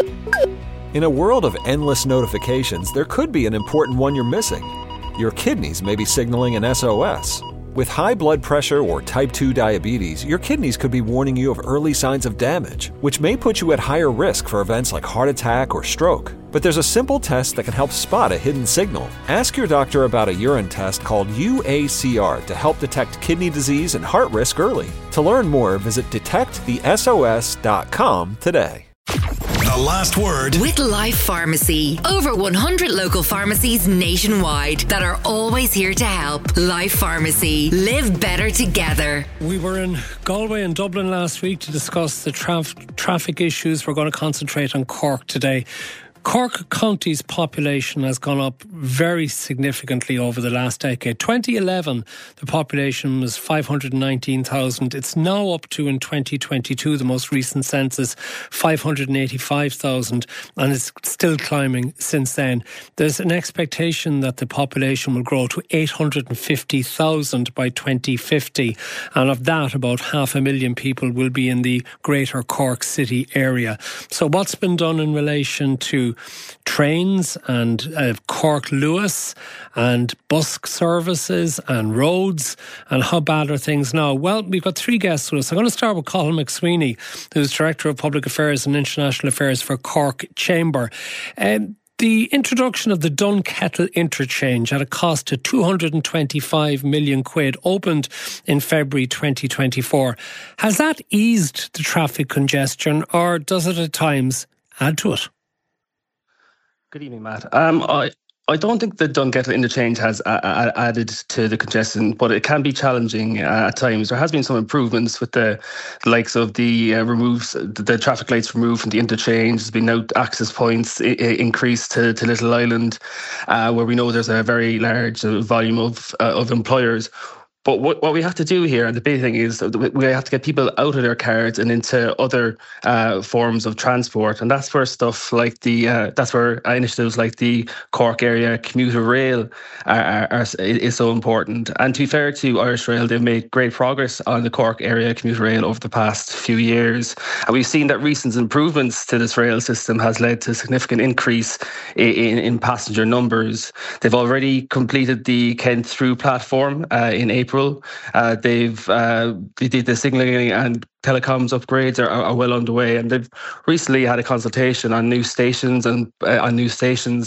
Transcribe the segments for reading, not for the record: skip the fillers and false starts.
In a world of endless notifications, there could be an important one you're missing. Your kidneys may be signaling an SOS. With high blood pressure or type 2 diabetes, your kidneys could be warning you of early signs of damage, which may put you at higher risk for events like heart attack or stroke. But there's a simple test that can help spot a hidden signal. Ask your doctor about a urine test called UACR to help detect kidney disease and heart risk early. To learn more, visit detectthesos.com today. The last word with Life Pharmacy. Over 100 local pharmacies nationwide that are always here to help. Life Pharmacy. Live better together. We were in Galway and Dublin last week to discuss the traffic issues. We're going to concentrate on Cork today. Cork County's population has gone up very significantly over the last decade. 2011, the population was 519,000. It's now up to, in 2022, the most recent census, 585,000, and it's still climbing since then. There's an expectation that the population will grow to 850,000 by 2050, and of that, about 500,000 people will be in the greater Cork city area. So what's been done in relation to trains and Cork Lewis and bus services and roads, and how bad are things now? Well, we've got three guests with us. I'm going to start with Cathal McSweeney, who's Director of Public Affairs and International Affairs for Cork Chamber. The introduction of the Dunkettle interchange at a cost of 225 million quid opened in February 2024. Has that eased the traffic congestion, or does it at times add to it? Good evening, Matt. I don't think the Dunkettle interchange has added to the congestion, but it can be challenging at times. There has been some improvements with the likes of the traffic lights removed from the interchange. There's been now access points increased to Little Island, where we know there's a very large volume of employers. But what we have to do here, and the big thing is, we have to get people out of their cars and into other forms of transport, and that's where stuff like that's where initiatives like the Cork Area Commuter Rail is so important. And to be fair to Irish Rail, they've made great progress on the Cork Area Commuter Rail over the past few years, and we've seen that recent improvements to this rail system has led to a significant increase in passenger numbers. They've already completed the Kent Through platform in April. They did the signalling and telecoms upgrades are well underway, and they've recently had a consultation on new stations and 9 new stations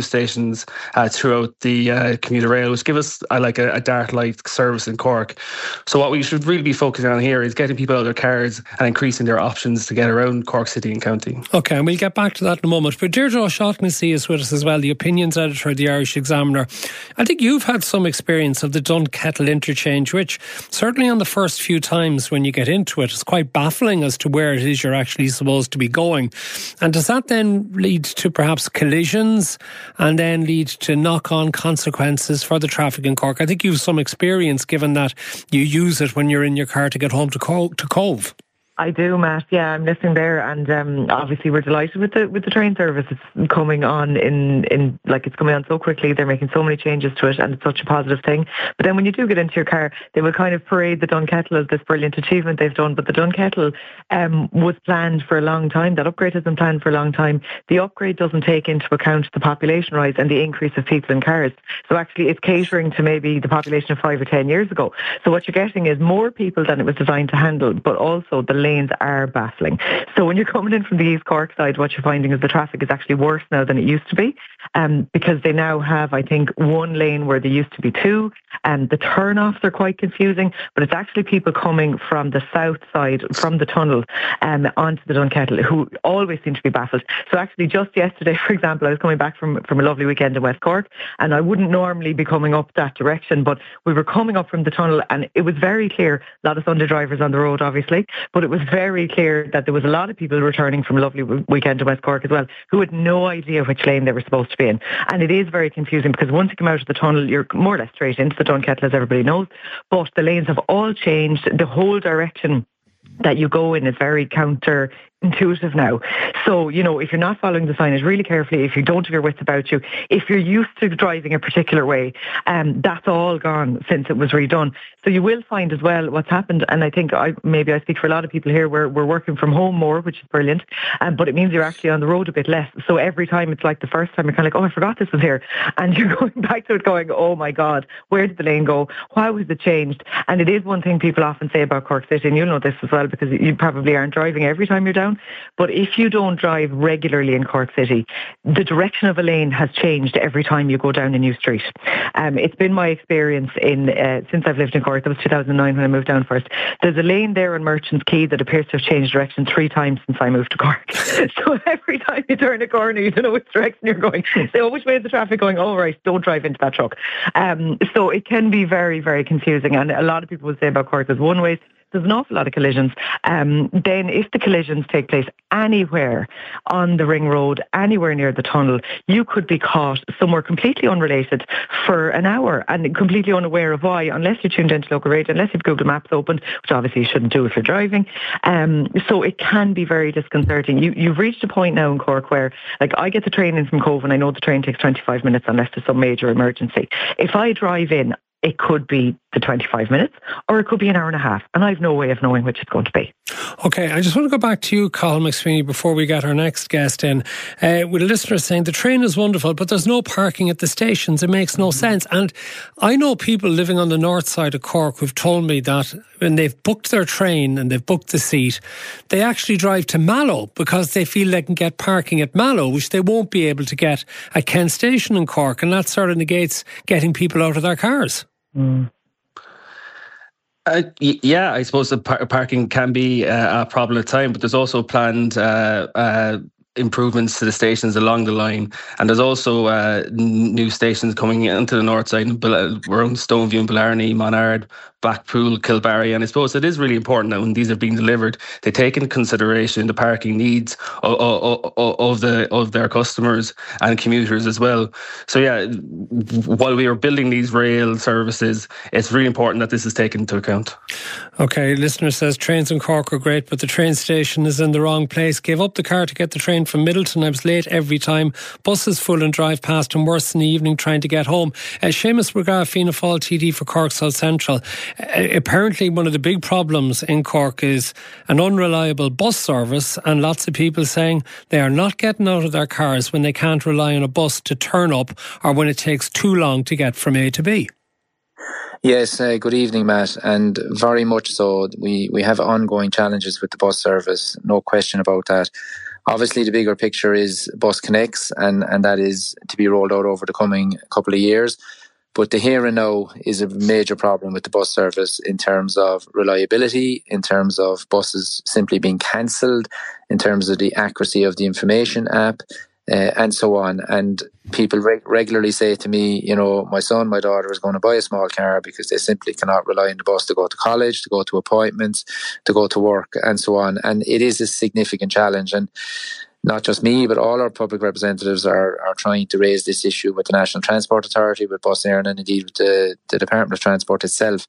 throughout the commuter rail, which give us a Dart-like service in Cork. So what we should really be focusing on here is getting people out of their cars and increasing their options to get around Cork City and County. OK, and we'll get back to that in a moment. But Deirdre O'Shaughnessy is with us as well, the opinions editor of the Irish Examiner. I think you've had some experience of the Dunkettle interchange, which certainly on the first few times when you get into it, it's quite baffling as to where it is you're actually supposed to be going. And does that then lead to perhaps collisions and then lead to knock-on consequences for the traffic in Cork? I think you have some experience, given that you use it when you're in your car to get home to Cove. I do, Matt. Yeah, I'm listening there, and obviously we're delighted with the train service. It's coming on it's coming on so quickly. They're making so many changes to it, and it's such a positive thing. But then when you do get into your car, they will kind of parade the Dunkettle as this brilliant achievement they've done. But the Dunkettle was planned for a long time. That upgrade has been planned for a long time. The upgrade doesn't take into account the population rise and the increase of people in cars. So actually, it's catering to maybe the population of 5 or 10 years ago. So what you're getting is more people than it was designed to handle, but also the lanes are baffling. So when you're coming in from the East Cork side, what you're finding is the traffic is actually worse now than it used to be, because they now have, I think, one lane where there used to be two, and the turn-offs are quite confusing, but it's actually people coming from the south side, from the tunnel, onto the Dunkettle, who always seem to be baffled. So actually just yesterday, for example, I was coming back from a lovely weekend in West Cork, and I wouldn't normally be coming up that direction, but we were coming up from the tunnel, and it was very clear, a lot of Sunday drivers on the road, obviously, but it was very clear that there was a lot of people returning from a lovely weekend in West Cork as well, who had no idea which lane they were supposed to be in. And it is very confusing, because once you come out of the tunnel, you're more or less straight into the Dunkettle, as everybody knows, but the lanes have all changed. The whole direction that you go in is very intuitive now. So, if you're not following the signage really carefully, if you don't have your wits about you, if you're used to driving a particular way, that's all gone since it was redone. So you will find as well what's happened, and I think maybe I speak for a lot of people here, we're working from home more, which is brilliant, but it means you're actually on the road a bit less. So every time it's like the first time, you're kind of like, oh, I forgot this was here. And you're going back to it going, oh my God, where did the lane go? Why was it changed? And it is one thing people often say about Cork City, and you'll know this as well because you probably aren't driving every time you're down. But if you don't drive regularly in Cork City, the direction of a lane has changed every time you go down a new street. It's been my experience since I've lived in Cork. That was 2009 when I moved down first. There's a lane there on Merchants Quay that appears to have changed direction 3 times since I moved to Cork. So every time you turn a corner, you don't know which direction you're going. So which way is the traffic going? Oh, right, don't drive into that truck. So it can be very, very confusing. And a lot of people would say about Cork, there's one way. There's an awful lot of collisions. Then if the collisions take place anywhere on the ring road, anywhere near the tunnel, you could be caught somewhere completely unrelated for an hour and completely unaware of why, unless you're tuned into local radio, unless you've Google Maps open, which obviously you shouldn't do if you're driving. So it can be very disconcerting. You've reached a point now in Cork where, like, I get the train in from Cove and I know the train takes 25 minutes unless there's some major emergency. If I drive in, it could be the 25 minutes or it could be an hour and a half, and I have no way of knowing which it's going to be. Okay, I just want to go back to you, Colin McSweeney, before we get our next guest in. With a listener saying the train is wonderful, but there's no parking at the stations. It makes no sense. And I know people living on the north side of Cork who've told me that when they've booked their train and they've booked the seat, they actually drive to Mallow because they feel they can get parking at Mallow, which they won't be able to get at Kent Station in Cork, and that sort of negates getting people out of their cars. Yeah, I suppose the parking can be a problem at times, but there's also planned improvements to the stations along the line, and there's also new stations coming into the north side around Stoneview and Blarney, Monard, Blackpool, Kilbarry, and I suppose it is really important that when these are being delivered, they take into consideration the parking needs of their customers and commuters as well. So yeah, while we are building these rail services, it's really important that this is taken into account. Okay, listener says trains in Cork are great, but the train station is in the wrong place. Gave up the car to get the train from Middleton. I was late every time. Bus is full and drive past and worse in the evening trying to get home. Seamus McGrath, Fianna Fáil TD for Cork South Central. Apparently one of the big problems in Cork is an unreliable bus service, and lots of people saying they are not getting out of their cars when they can't rely on a bus to turn up or when it takes too long to get from A to B. Yes, good evening, Matt, and very much so. We have ongoing challenges with the bus service, no question about that. Obviously, the bigger picture is Bus Connects, and that is to be rolled out over the coming couple of years. But the here and now is a major problem with the bus service in terms of reliability, in terms of buses simply being cancelled, in terms of the accuracy of the information app, and so on. And people regularly say to me, my son, my daughter is going to buy a small car because they simply cannot rely on the bus to go to college, to go to appointments, to go to work, and so on. And it is a significant challenge. And not just me, but all our public representatives are trying to raise this issue with the National Transport Authority, with Bus Éireann, and indeed with the Department of Transport itself.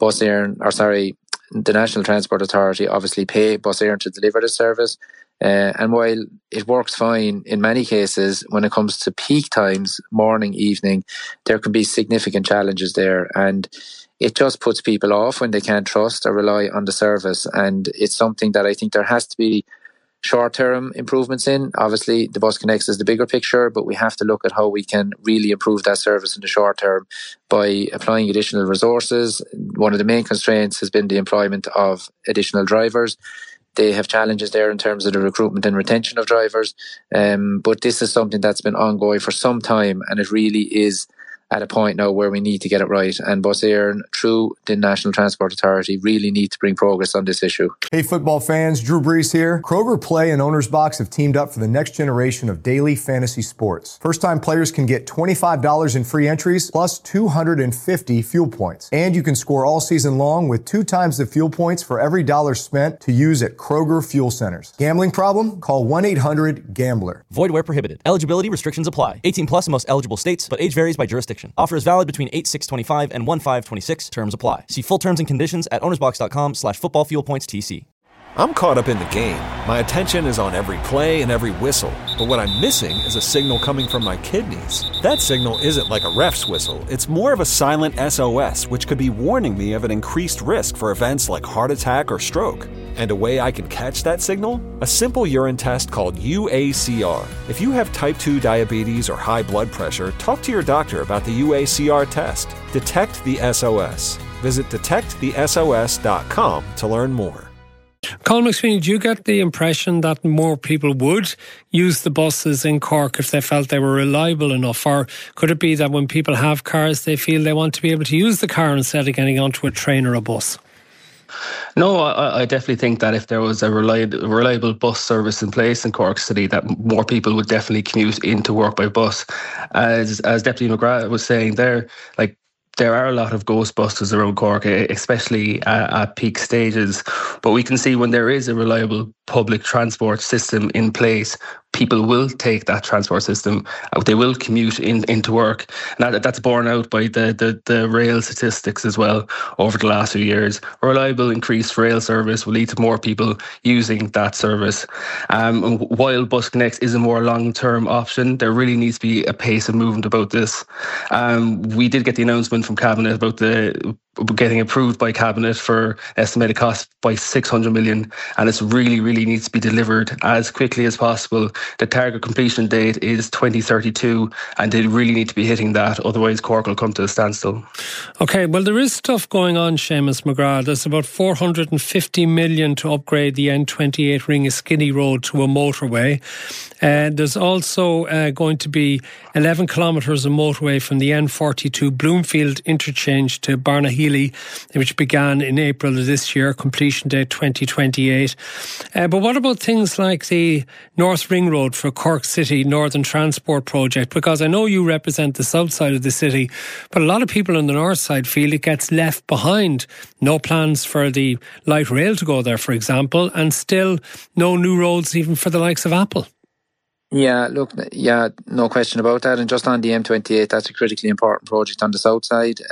The National Transport Authority obviously pay Bus Éireann to deliver the service. And while it works fine in many cases, when it comes to peak times, morning, evening, there can be significant challenges there. And it just puts people off when they can't trust or rely on the service. And it's something that I think there has to be short-term improvements in. Obviously, the Bus Connects is the bigger picture, but we have to look at how we can really improve that service in the short term by applying additional resources. One of the main constraints has been the employment of additional drivers. They have challenges there in terms of the recruitment and retention of drivers. But this is something that's been ongoing for some time, and it really is at a point now where we need to get it right. And Bus Éireann, through the National Transport Authority, really need to bring progress on this issue. Hey, football fans, Drew Brees here. Kroger Play and Owner's Box have teamed up for the next generation of daily fantasy sports. First-time players can get $25 in free entries plus 250 fuel points. And you can score all season long with 2 times the fuel points for every dollar spent to use at Kroger Fuel Centers. Gambling problem? Call 1-800-GAMBLER. Void where prohibited. Eligibility restrictions apply. 18 plus in most eligible states, but age varies by jurisdiction. Offer is valid between 8/6/25 and 1/5/26. Terms apply. See full terms and conditions at ownersbox.com/footballfuelpointstc. I'm caught up in the game. My attention is on every play and every whistle. But what I'm missing is a signal coming from my kidneys. That signal isn't like a ref's whistle. It's more of a silent SOS, which could be warning me of an increased risk for events like heart attack or stroke. And a way I can catch that signal? A simple urine test called UACR. If you have type 2 diabetes or high blood pressure, talk to your doctor about the UACR test. Detect the SOS. Visit detectthesos.com to learn more. Colin McSweeney, do you get the impression that more people would use the buses in Cork if they felt they were reliable enough? Or could it be that when people have cars, they feel they want to be able to use the car instead of getting onto a train or a bus? No, I definitely think that if there was a reliable bus service in place in Cork City, that more people would definitely commute into work by bus. As Deputy McGrath was saying there, like, there are a lot of ghost buses around Cork, especially at peak stages. But we can see when there is a reliable public transport system in place, people will take that transport system. They will commute into work. And that's borne out by the rail statistics as well over the last few years. A reliable increased rail service will lead to more people using that service. While Bus Connects is a more long-term option, there really needs to be a pace of movement about this. We did get the announcement from Cabinet about getting approved by Cabinet for estimated cost by 600 million, and it's really needs to be delivered as quickly as possible. The target completion date is 2032, and they really need to be hitting that, otherwise Cork will come to a standstill. Okay, well, there is stuff going on, Seamus McGrath. There's about 450 million to upgrade the N28 Ringaskiddy Road to a motorway. There's also going to be 11 kilometres of motorway from the N42 Bloomfield interchange to Barnahealy, which began in April of this year, completion date 2028. But what about things like the North Ring Road for Cork City Northern Transport Project? Because I know you represent the south side of the city, but a lot of people on the north side feel it gets left behind. No plans for the light rail to go there, for example, and still no new roads even for the likes of Apple. Yeah, look, no question about that. And just on the M28, that's a critically important project on the south side.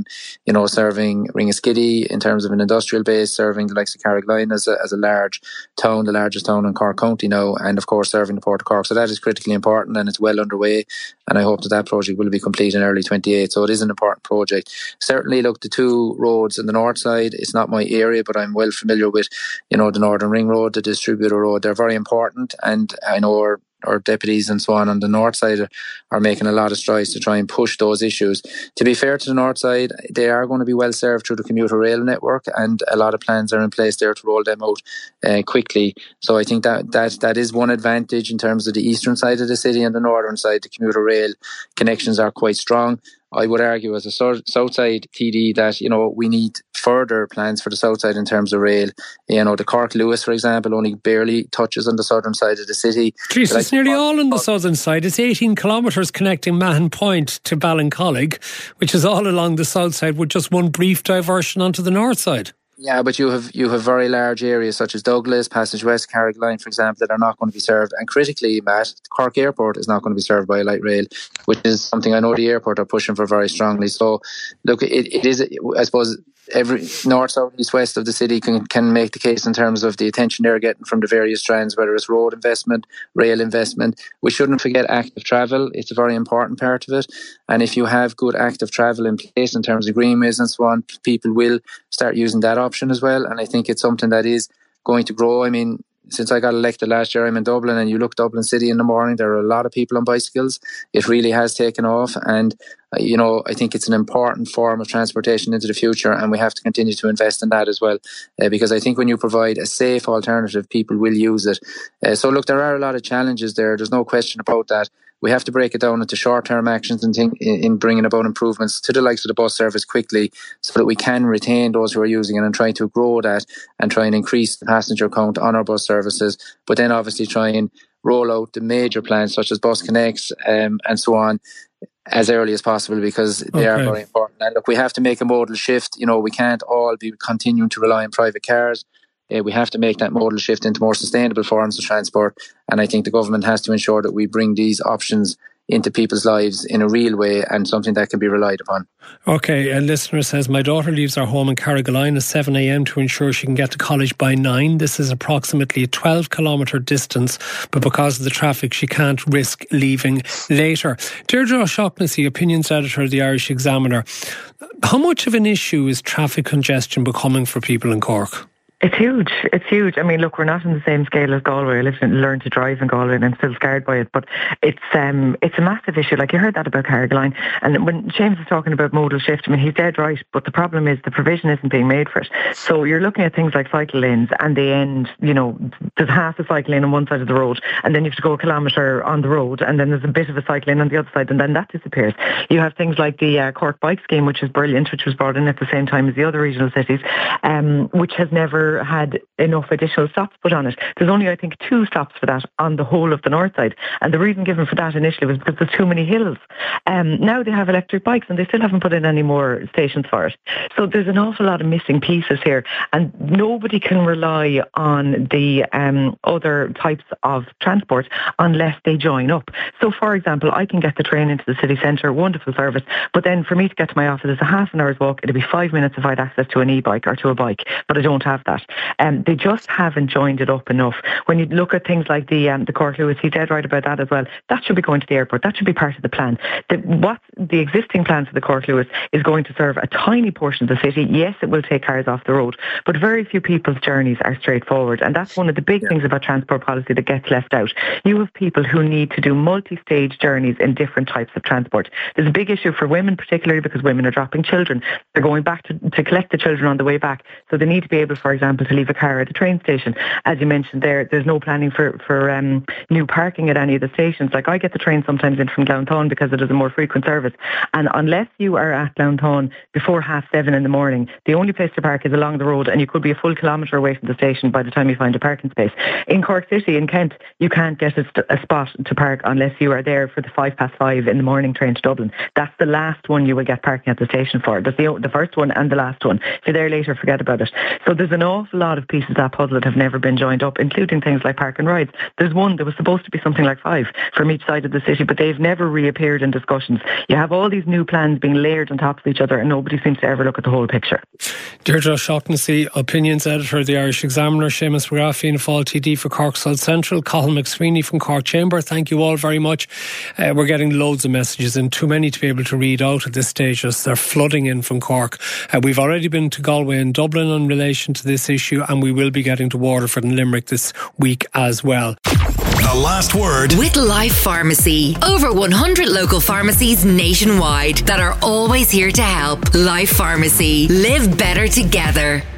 Serving Ringaskiddy in terms of an industrial base, serving the likes of Carrickline as a large town, the largest town in Cork County now, and of course serving the Port of Cork. So that is critically important, and it's well underway. And I hope that project will be complete in early 28. So it is an important project. Certainly, look, the two roads on the north side, it's not my area, but I'm well familiar with, the Northern Ring Road, the Distributor Road. They're very important, and I know our deputies and so on the north side are making a lot of strides to try and push those issues. To be fair to the north side, they are going to be well served through the commuter rail network, and a lot of plans are in place there to roll them out quickly. So I think that is one advantage in terms of the eastern side of the city, and the northern side, the commuter rail connections are quite strong. I would argue as a south side TD that, we need further plans for the south side in terms of rail. The Cork-Lewis, for example, only barely touches on the southern side of the city. Jeez, it's nearly all on the southern side. It's 18 kilometres connecting Mahon Point to Ballincollig, which is all along the south side with just one brief diversion onto the north side. Yeah, but you have very large areas such as Douglas, Passage West, Carrickline, for example, that are not going to be served. And critically, Matt, Cork Airport is not going to be served by a light rail, which is something I know the airport are pushing for very strongly. So, look, it is, I suppose, every north, south, east, west of the city can make the case in terms of the attention they're getting from the various strands, whether it's road investment, rail investment. We shouldn't forget active travel. It's a very important part of it. And if you have good active travel in place in terms of greenways and so on, people will start using that option as well. And I think it's something that is going to grow. I mean, since I got elected last year, I'm in Dublin, and you look Dublin City in the morning, there are a lot of people on bicycles. It really has taken off, and I think it's an important form of transportation into the future, and we have to continue to invest in that as well, because I think when you provide a safe alternative, people will use it. So look, there are a lot of challenges there. There's no question about that. We have to break it down into short-term actions and in bringing about improvements to the likes of the bus service quickly, so that we can retain those who are using it and try to grow that and try and increase the passenger count on our bus services. But then obviously try and roll out the major plans such as Bus Connects and so on as early as possible, because they are very important. And look, we have to make a modal shift. We can't all be continuing to rely on private cars. We have to make that modal shift into more sustainable forms of transport, and I think the government has to ensure that we bring these options into people's lives in a real way and something that can be relied upon. Okay, a listener says, my daughter leaves our home in Carrigaline at 7 a.m. to ensure she can get to college by 9. This is approximately a 12-kilometre distance, but because of the traffic, she can't risk leaving later. Deirdre O'Shaughnessy, opinions editor of the Irish Examiner. How much of an issue is traffic congestion becoming for people in Cork? It's huge. It's huge. I mean, look, we're not on the same scale as Galway. I lived and learned to drive in Galway and I'm still scared by it. But it's a massive issue. Like, you heard that about Carrigaline. And when James was talking about modal shift, I mean, he's dead right. But the problem is the provision isn't being made for it. So you're looking at things like cycle lanes and they end, there's half a cycle lane on one side of the road and then you have to go a kilometre on the road and then there's a bit of a cycle lane on the other side and then that disappears. You have things like the Cork Bike Scheme, which is brilliant, which was brought in at the same time as the other regional cities, which has never had enough additional stops put on it. There's only, I think, 2 stops for that on the whole of the north side. And the reason given for that initially was because there's too many hills. Now they have electric bikes and they still haven't put in any more stations for it. So there's an awful lot of missing pieces here. And nobody can rely on the other types of transport unless they join up. So, for example, I can get the train into the city centre, wonderful service, but then for me to get to my office, it's a half an hour's walk. It'll be 5 minutes if I had access to an e-bike or to a bike, but I don't have that. They just haven't joined it up enough. When you look at things like the Cork Lewis, he's dead right about that as well. That should be going to the airport. That should be part of the plan. The existing plan for the Cork Lewis is going to serve a tiny portion of the city. Yes, it will take cars off the road, but very few people's journeys are straightforward. And that's one of the big things about transport policy that gets left out. You have people who need to do multi-stage journeys in different types of transport. There's a big issue for women, particularly because women are dropping children. They're going back to collect the children on the way back. So they need to be able, for example, to leave a car at the train station. As you mentioned there's no planning for new parking at any of the stations. Like, I get the train sometimes in from Glounthaune because it is a more frequent service. And unless you are at Glounthaune before 7:30 in the morning, the only place to park is along the road and you could be a full kilometre away from the station by the time you find a parking space. In Cork City, in Kent, you can't get a spot to park unless you are there for the 5:05 in the morning train to Dublin. That's the last one you will get parking at the station for. That's the first one and the last one. If you're there later, forget about it. So there's an awful lot of pieces of that puzzle that have never been joined up, including things like park and rides. There was supposed to be something like 5 from each side of the city, but they've never reappeared in discussions. You have all these new plans being layered on top of each other and nobody seems to ever look at the whole picture. Deirdre O'Shaughnessy, opinions editor of the Irish Examiner, Seamus McGrath, Fianna Fáil TD for Cork South Central, Colin McSweeney from Cork Chamber. Thank you all very much. We're getting loads of messages and too many to be able to read out at this stage as they're flooding in from Cork. We've already been to Galway and Dublin in relation to this issue, and we will be getting to Waterford and Limerick this week as well. The last word with Life Pharmacy. Over 100 local pharmacies nationwide that are always here to help. Life Pharmacy. Live better together.